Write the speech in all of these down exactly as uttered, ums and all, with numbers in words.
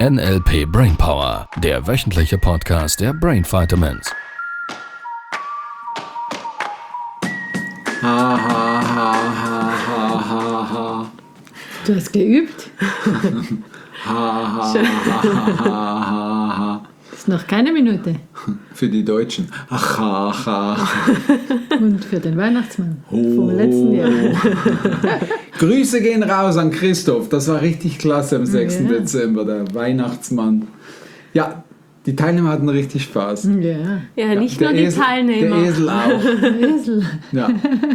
N L P Brainpower, der wöchentliche Podcast der Brain Vitamins. Ha, ha, ha, ha, ha, ha, ha. Du hast geübt? Ha, ha, ha, ha, ha, ha. Ist noch keine Minute. Für die Deutschen. Ach, ha, ha. Und für den Weihnachtsmann Oh. vom letzten Jahr. Grüße gehen raus an Christoph. Das war richtig klasse am sechsten Ja. Dezember, der Weihnachtsmann. Ja, die Teilnehmer hatten richtig Spaß. Ja, Ja, nicht der nur die Esel, Teilnehmer. Der Esel auch. der Esel. Ja.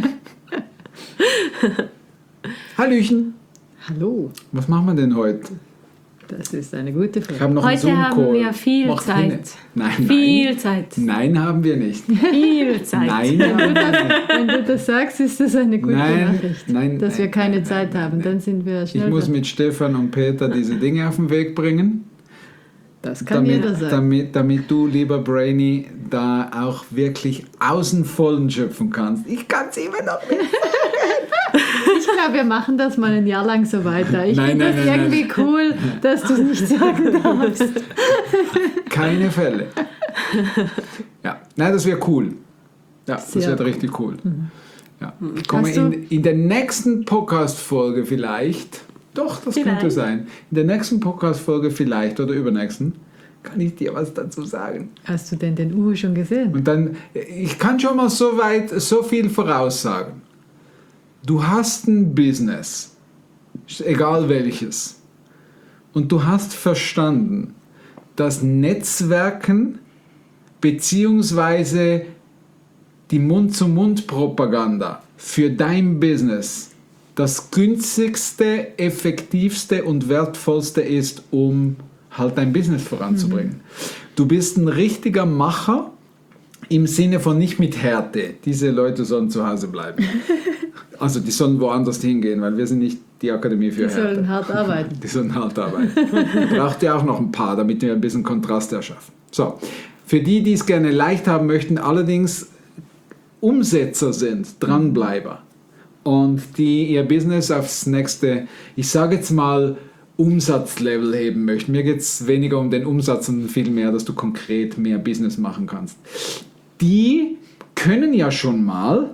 Hallöchen. Hallo, Was machen wir denn heute? das ist eine gute Ich Frage. habe noch einen Heute haben Zoom-Call. wir viel Macht Zeit. Sinn. Nein, Viel nein. Zeit. Nein, haben wir nicht. Viel Zeit. Nein, haben wir nicht. Wenn du das sagst, ist das eine gute Nein, Nachricht, nein, dass wir nein, keine nein, Zeit nein, haben. nein. Dann sind wir Ich schnell. muss mit Stefan und Peter diese Dinge auf den Weg bringen, das kann damit, jeder sein. damit, damit du, lieber Brainy, da auch wirklich aus dem Vollen schöpfen kannst. Ich kann es immer noch nicht. Ich glaube, wir machen das mal ein Jahr lang so weiter. Ich Nein, finde nein, das nein, irgendwie nein. cool, dass du es nicht sagen darfst. Keine Fälle. Ja, nein, das wäre cool. Ja, das Sehr wäre richtig cool. Ja. Ich komme Hast du- in, in der nächsten Podcast-Folge vielleicht, doch, das könnte Vielleicht. sein, in der nächsten Podcast-Folge vielleicht oder übernächsten, kann ich dir was dazu sagen. Hast du denn den Uhu schon gesehen? Und dann, ich kann schon mal so weit, so viel voraussagen. Du hast ein Business, egal welches, und du hast verstanden, dass Netzwerken beziehungsweise die Mund-zu-Mund-Propaganda für dein Business das günstigste, effektivste und wertvollste ist, um halt dein Business voranzubringen. Du bist ein richtiger Macher im Sinne von nicht mit Härte. Diese Leute sollen zu Hause bleiben. Also die sollen woanders hingehen, weil wir sind nicht die Akademie für Die Härte. sollen hart arbeiten. Die sollen hart arbeiten. Braucht ja auch noch ein paar, damit wir ein bisschen Kontrast erschaffen. So, für die, die es gerne leicht haben möchten, allerdings Umsetzer sind, Dranbleiber und die ihr Business aufs nächste, ich sage jetzt mal, Umsatzlevel heben möchten. Mir geht es weniger um den Umsatz, sondern viel mehr, dass du konkret mehr Business machen kannst. Die können ja schon mal,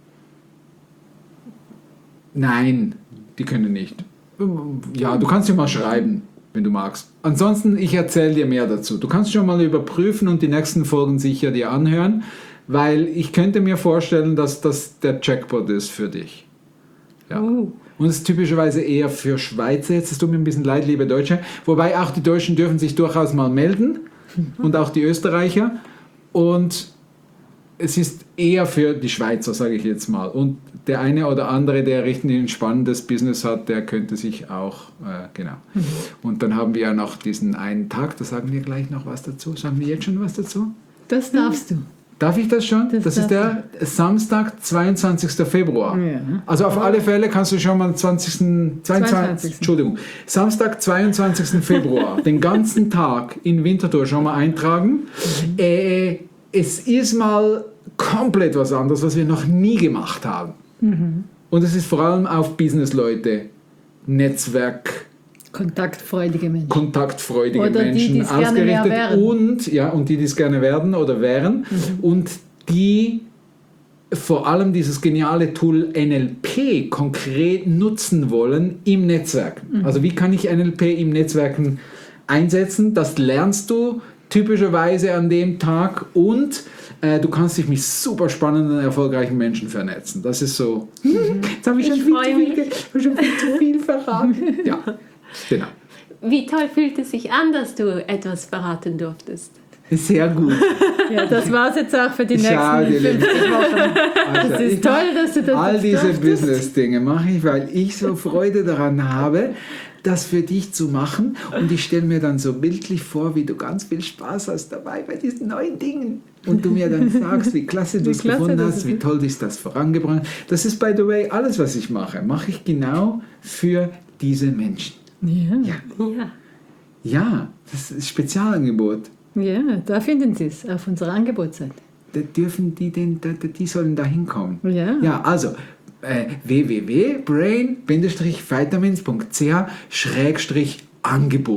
nein, die können nicht. Ja, du kannst ja mal schreiben, wenn du magst. Ansonsten, ich erzähle dir mehr dazu. Du kannst schon mal überprüfen und die nächsten Folgen sicher dir anhören, weil ich könnte mir vorstellen, dass das der Jackpot ist für dich. Ja. Uh. Und es ist typischerweise eher für Schweizer. Jetzt tut mir ein bisschen leid, liebe Deutsche. Wobei auch die Deutschen dürfen sich durchaus mal melden und auch die Österreicher. Und es ist eher für die Schweizer, sage ich jetzt mal. Und der eine oder andere, der richtig ein spannendes Business hat, der könnte sich auch, äh, genau. Und dann haben wir ja noch diesen einen Tag, da sagen wir gleich noch was dazu. Sagen wir jetzt schon was dazu? Das darfst du. Darf ich das schon? Das, Das ist der Samstag, zweiundzwanzigsten Februar. Ja. Also auf alle Fälle kannst du schon mal zwanzigsten, zweiundzwanzigsten, zweiundzwanzigsten Entschuldigung, Samstag, zweiundzwanzigsten Februar, den ganzen Tag in Winterthur schon mal eintragen. Äh, es ist mal komplett was anderes, was wir noch nie gemacht haben. Und es ist vor allem auf Businessleute, Netzwerk, Kontaktfreudige Menschen. kontaktfreudige Oder die, Menschen die's gerne mehr ausgerichtet wären. und ja und die dies gerne werden oder wären und die vor allem dieses geniale Tool N L P konkret nutzen wollen im Netzwerken. Also wie kann ich N L P im Netzwerken einsetzen? Das lernst du typischerweise an dem Tag und äh, du kannst dich mit super spannenden, erfolgreichen Menschen vernetzen. Das ist so. Jetzt habe ich, schon Ich viel freu zu mich. viel, hab schon viel zu viel verraten. Ja, genau. Wie toll fühlt es sich an, dass du etwas verraten durftest? Sehr gut. Ja, das war es jetzt auch für die Schau nächsten dir fünfzig Wochen. Also, Das ist ich toll, mach- dass du das all jetzt diese durftest. Business-Dinge mache ich, weil ich so Freude daran habe, das für dich zu machen. Und ich stelle mir dann so bildlich vor, wie du ganz viel Spaß hast dabei bei diesen neuen Dingen. Und du mir dann sagst, wie klasse du Wie es klasse gefunden das hast, ist. wie toll dich das vorangebracht hat. Das ist, by the way, alles, was ich mache, mache ich genau für diese Menschen. Ja. Ja, Ja. ja, das ist ein Spezialangebot. Ja, da finden Sie es auf unserer Angebotsseite. Da dürfen die, denn, da, die sollen da hinkommen. Ja. Ja, also äh, w w w punkt brain Vitamins punkt c h Angebot.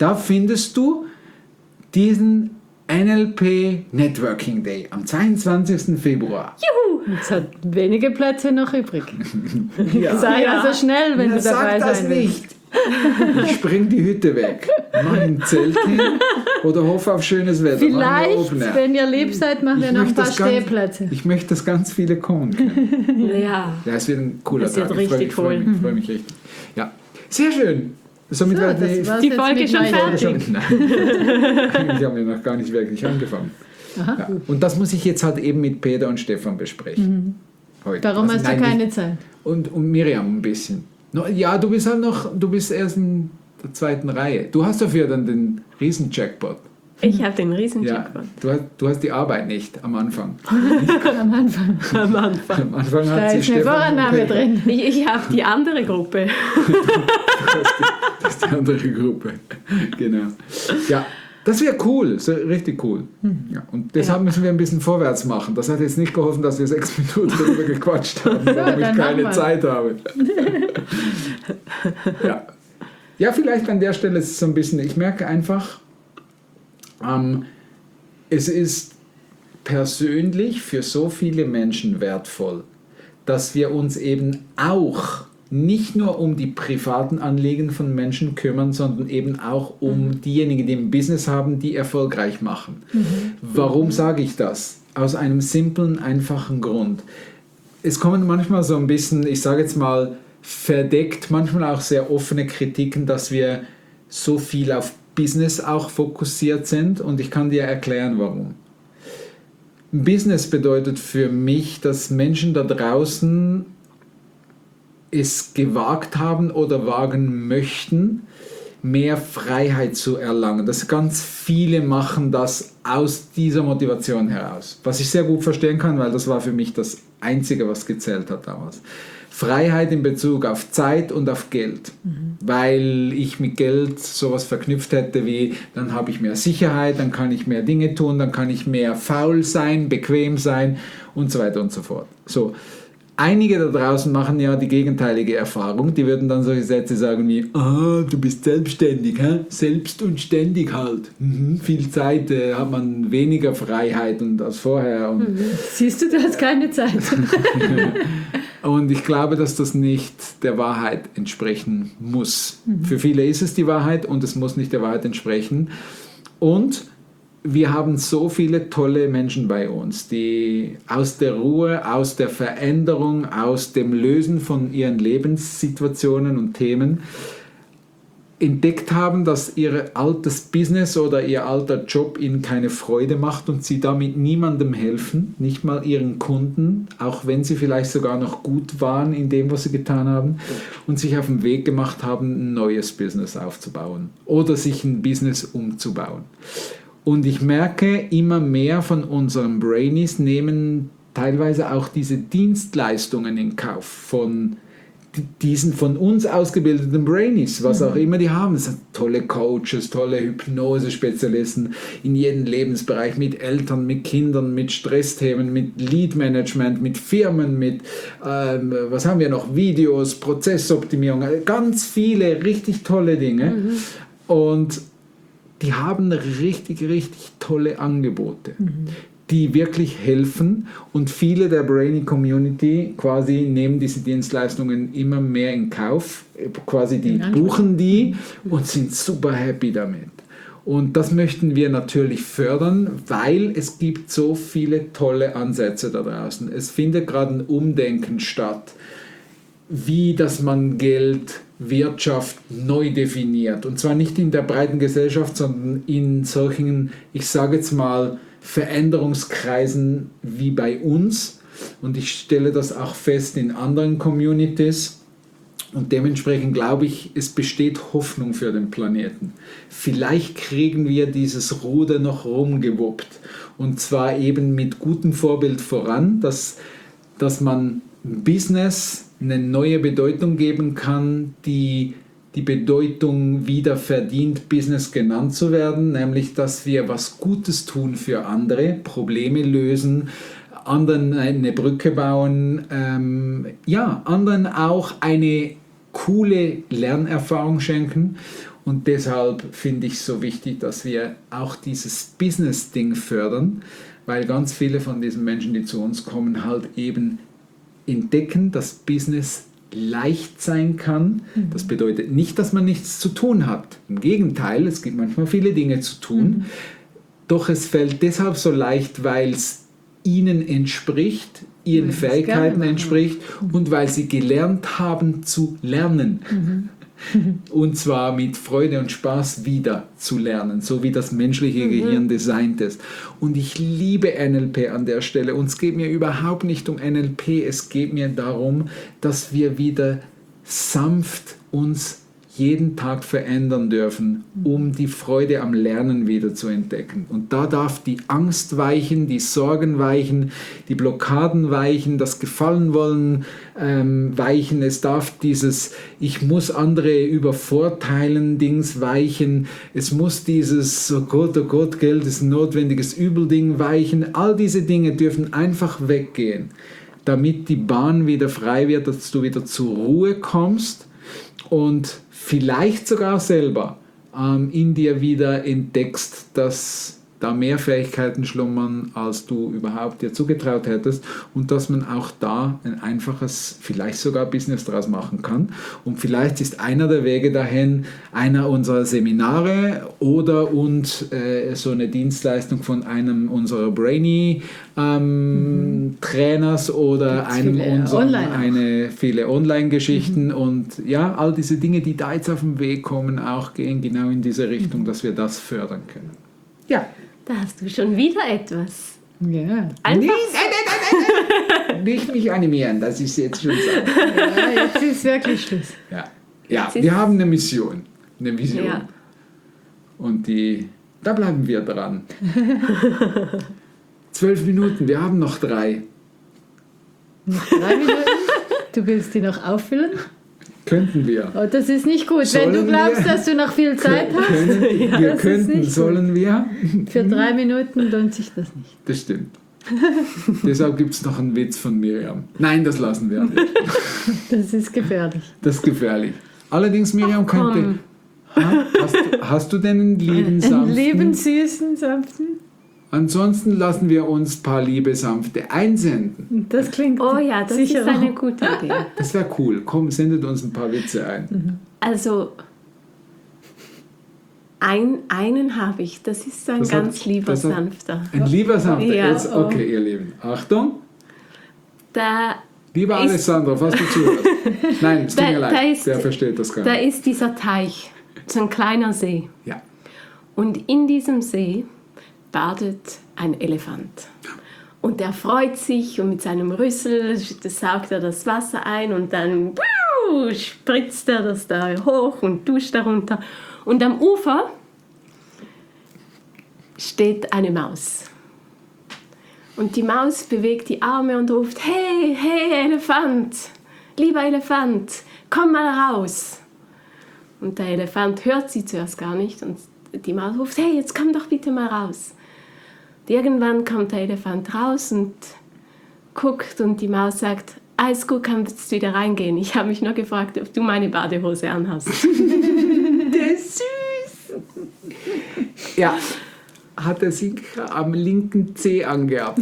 Da findest du diesen N L P Networking Day am zweiundzwanzigsten Februar. Jetzt hat wenige Plätze noch übrig. Ja. Sei ja so schnell, wenn Na, du dabei sag das sein willst. nicht. Ich spring die Hütte weg, mach ein Zelt hin oder hoffe auf schönes Wetter. Vielleicht, wenn ihr lieb seid, machen wir Ich noch ein möchte paar das ganz- Stehplätze. Ich möchte, dass ganz viele kommen können. Ja. Ja, es wird ein cooler Das wird Tag. Ich freue mich, richtig freue cool. mich, freue mich richtig. Ja, sehr schön. Somit So, werden das die war's Die jetzt Folge mit schon meiner- fertig. Nein, eigentlich haben wir noch gar nicht wirklich angefangen. Ja. Und das muss ich jetzt halt eben mit Peter und Stefan besprechen. Heute. Darum Also, hast du nein, keine nicht- Zeit. Und, und Miriam ein bisschen. No, ja, du bist halt noch, du bist erst in der zweiten Reihe. Du hast dafür dann den Riesen-Jackpot. Ich habe den riesen Ja, Jackpot. du hast, du hast die Arbeit nicht am Anfang. Am Anfang. Am Anfang. Am Anfang Da hat sie ist eine Stefan Vorannahme drin. Ich, ich habe die andere Gruppe. Das ist die andere Gruppe. Genau. Ja, das wäre cool, so richtig cool. Ja, und deshalb Ja. müssen wir ein bisschen vorwärts machen. Das hat jetzt nicht geholfen, dass wir sechs Minuten darüber gequatscht haben, warum ich dann keine mach mal. Zeit habe. Ja. Ja, vielleicht an der Stelle ist es so ein bisschen, ich merke einfach, ähm, es ist persönlich für so viele Menschen wertvoll, dass wir uns eben auch nicht nur um die privaten Anliegen von Menschen kümmern, sondern eben auch um diejenigen, die ein Business haben, die erfolgreich machen. Warum sage ich das? Aus einem simplen, einfachen Grund. Es kommen manchmal so ein bisschen, ich sage jetzt mal, verdeckt, manchmal auch sehr offene Kritiken, dass wir so viel auf Business auch fokussiert sind, und ich kann dir erklären, warum. Business bedeutet für mich, dass Menschen da draußen es gewagt haben oder wagen möchten, mehr Freiheit zu erlangen. Das ganz viele machen das aus dieser Motivation heraus. Was ich sehr gut verstehen kann, weil das war für mich das Einzige, was gezählt hat damals. Freiheit in Bezug auf Zeit und auf Geld. Mhm. Weil ich mit Geld sowas verknüpft hätte wie, dann habe ich mehr Sicherheit, dann kann ich mehr Dinge tun, dann kann ich mehr faul sein, bequem sein und so weiter und so fort. So. Einige da draußen machen ja die gegenteilige Erfahrung. Die würden dann solche Sätze sagen wie, ah, du bist selbstständig, hä? Selbst und ständig halt. Mhm. Viel Zeit äh, hat man weniger Freiheit und als vorher. Und Mhm. Siehst du, du hast keine Zeit. Und ich glaube, dass das nicht der Wahrheit entsprechen muss. Mhm. Für viele ist es die Wahrheit und es muss nicht der Wahrheit entsprechen. Und wir haben so viele tolle Menschen bei uns, die aus der Ruhe, aus der Veränderung, aus dem Lösen von ihren Lebenssituationen und Themen entdeckt haben, dass ihr altes Business oder ihr alter Job ihnen keine Freude macht und sie damit niemandem helfen, nicht mal ihren Kunden, auch wenn sie vielleicht sogar noch gut waren in dem, was sie getan haben, und sich auf den Weg gemacht haben, ein neues Business aufzubauen oder sich ein Business umzubauen. Und ich merke, immer mehr von unseren Brainies nehmen teilweise auch diese Dienstleistungen in Kauf von diesen von uns ausgebildeten Brainies, was auch immer die haben. Das sind tolle Coaches, tolle Hypnose-Spezialisten in jedem Lebensbereich, mit Eltern, mit Kindern, mit Stressthemen, mit Lead-Management, mit Firmen, mit, ähm, was haben wir noch, Videos, Prozessoptimierung, ganz viele richtig tolle Dinge. Mhm. Und die haben richtig, richtig tolle Angebote, mhm. die wirklich helfen, und viele der Brainy-Community quasi nehmen diese Dienstleistungen immer mehr in Kauf, quasi die buchen die und sind super happy damit. Und das möchten wir natürlich fördern, weil es gibt so viele tolle Ansätze da draußen. Es findet gerade ein Umdenken statt, wie dass man Geld, Wirtschaft neu definiert. Und zwar nicht in der breiten Gesellschaft, sondern in solchen, ich sage jetzt mal, Veränderungskreisen wie bei uns. Und ich stelle das auch fest in anderen Communities. Und dementsprechend glaube ich, es besteht Hoffnung für den Planeten. Vielleicht kriegen wir dieses Ruder noch rumgewuppt. Und zwar eben mit gutem Vorbild voran, dass, dass man Business eine neue Bedeutung geben kann, die die Bedeutung wieder verdient, Business genannt zu werden, nämlich dass wir was Gutes tun für andere, Probleme lösen, anderen eine Brücke bauen, ähm, ja, anderen auch eine coole Lernerfahrung schenken. Und deshalb finde ich es so wichtig, dass wir auch dieses Business-Ding fördern, weil ganz viele von diesen Menschen, die zu uns kommen, halt eben entdecken, dass Business leicht sein kann. Mhm. Das bedeutet nicht, dass man nichts zu tun hat. Im Gegenteil, es gibt manchmal viele Dinge zu tun. Mhm. Doch es fällt deshalb so leicht, weil es ihnen entspricht, ihren ja, Fähigkeiten entspricht und weil sie gelernt haben zu lernen. Mhm. Und zwar mit Freude und Spaß wieder zu lernen, so wie das menschliche mhm. Gehirn designt ist. Und ich liebe N L P an der Stelle. Und es geht mir überhaupt nicht um N L P, es geht mir darum, dass wir wieder sanft uns jeden Tag verändern dürfen, um die Freude am Lernen wieder zu entdecken. Und da darf die Angst weichen, die Sorgen weichen, die Blockaden weichen, das Gefallenwollen ähm, weichen. Es darf dieses Ich muss andere übervorteilen Dings weichen. Es muss dieses Oh Gott, oh Gott, Geld ist ein notwendiges Übelding weichen. All diese Dinge dürfen einfach weggehen, damit die Bahn wieder frei wird, dass du wieder zur Ruhe kommst und vielleicht sogar selber ähm, in dir wieder entdeckst, dass da mehr Fähigkeiten schlummern, als du überhaupt dir zugetraut hättest und dass man auch da ein einfaches, vielleicht sogar Business draus machen kann. Und vielleicht ist einer der Wege dahin einer unserer Seminare oder und äh, so eine Dienstleistung von einem unserer Brainy ähm, mhm. Trainers oder Gibt's einem unserer eine viele Online-Geschichten mhm. und ja, all diese Dinge, die da jetzt auf den Weg kommen, auch gehen genau in diese Richtung, mhm. dass wir das fördern können. Ja. Da hast du schon wieder etwas. Ja. Einfach. Nicht, nein, nein, nein, nein. Nicht mich animieren, das ist jetzt schon so. Ja, jetzt ist wirklich Schluss. Ja, ja wir haben eine Mission. Eine Vision. Ja. Und die, da bleiben wir dran. Zwölf Minuten, wir haben noch drei. Noch drei Minuten? Du willst die noch auffüllen? Könnten wir. Oh, das ist nicht gut. Sollen Wenn du glaubst, wir, dass du noch viel Zeit können, hast. Ja, wir könnten, sollen gut. wir? Für drei Minuten lohnt sich das nicht. Das stimmt. Deshalb gibt es noch einen Witz von Miriam. Nein, das lassen wir nicht. Das ist gefährlich. Das ist gefährlich. Allerdings, Miriam, Ach, könnte... Ha, hast, du, hast du denn einen lieben, sanften? Einen lieben, süßen, sanften? Ansonsten lassen wir uns ein paar liebe, sanfte einsenden. Das klingt Oh ja, das sicher ist eine gute Idee. Das wäre cool. Komm, sendet uns ein paar Witze ein. Also, ein, einen habe ich. Das ist ein das ganz hat, lieber, hat, sanfter. Ein lieber, sanfter. Ja, Jetzt, okay, oh. ihr Lieben. Achtung. Da Lieber ist, Alessandro, was du zuhörst. Nein, es tut mir leid. Ist, der versteht das gar nicht. Da ist dieser Teich. So ein kleiner See. Ja. Und in diesem See badet ein Elefant. Und der freut sich und mit seinem Rüssel saugt er das Wasser ein und dann wuh, spritzt er das da hoch und duscht darunter. Und am Ufer steht eine Maus. Und die Maus bewegt die Arme und ruft, hey, hey, Elefant, lieber Elefant, komm mal raus. Und der Elefant hört sie zuerst gar nicht und die Maus ruft, hey, jetzt komm doch bitte mal raus. Und irgendwann kommt der Elefant raus und guckt und die Maus sagt, alles gut, kannst du wieder reingehen. Ich habe mich nur gefragt, ob du meine Badehose anhast. Der ist süß. Ja, hat er sich am linken Zeh angehabt.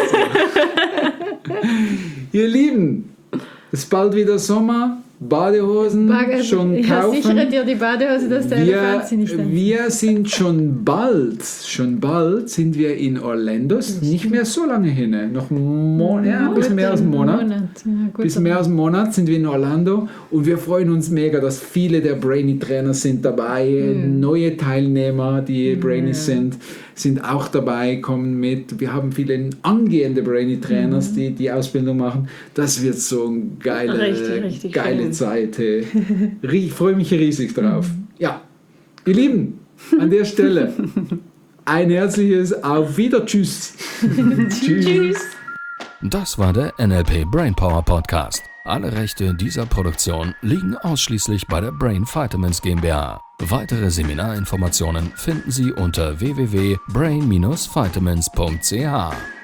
Ihr Lieben, es ist bald wieder Sommer. Badehosen Bag- schon ja, kaufen. Sichere dir die Badehose, dass der wir, Elefant sie nicht anzieht. Wir sind schon bald, schon bald sind wir in Orlando. Nicht mehr so lange hin, ne? noch einen Monat, ja, ein bisschen mehr als einen Monat. Monat. Ja, gut, bisschen mehr als einen Monat sind wir in Orlando und wir freuen uns mega, dass viele der Brainy-Trainer sind dabei, mhm. neue Teilnehmer, die mhm. Brainy sind, sind auch dabei, kommen mit. Wir haben viele angehende Brainy-Trainers, mhm. die die Ausbildung machen. Das wird so eine geile, richtig, richtig geile schön. Zeit. Hey. Ich freue mich riesig drauf. Ja, ihr Lieben, an der Stelle ein herzliches Auf Wieder. Tschüss. Tschüss. Das war der N L P Brainpower Podcast. Alle Rechte dieser Produktion liegen ausschließlich bei der Brain Vitamins GmbH. Weitere Seminarinformationen finden Sie unter w w w punkt brain dash vitamins punkt c h.